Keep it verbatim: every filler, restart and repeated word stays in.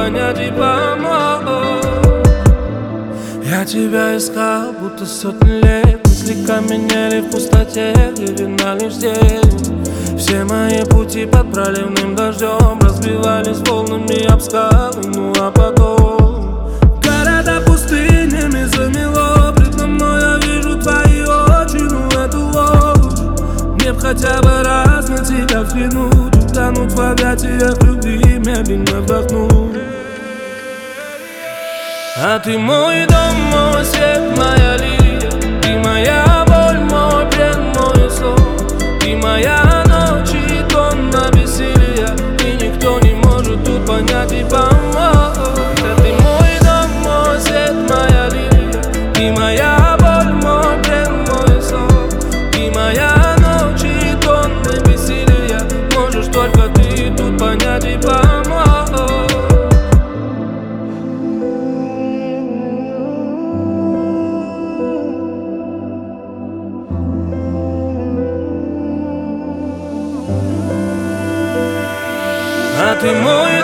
понять и помочь. Я тебя искал, будто сотни лет. Мысли каменели в пустоте, где видна лишь тень. Все мои пути под проливным дождем разбивались волнами об скалы, ну а потом города пустынями замело. Предо мной я вижу твои очи, ну эту ложь. Мне б хотя бы раз на тебя взглянуть, утонуть в объятиях любви, медленно вдохнуть. А ты мой дом, мой свет, моя лилия. Ты моя боль, мой плен, мой сон. Ты моя ночь и тонна бессилия. И никто не может тут понять и помочь. А ты мой дом, мой свет, моя лилия. Ты моя боль, мой плен, мой сон. Ты моя ночь и тонна бессилия. Можешь только ты тут понять и помочь. А ты мой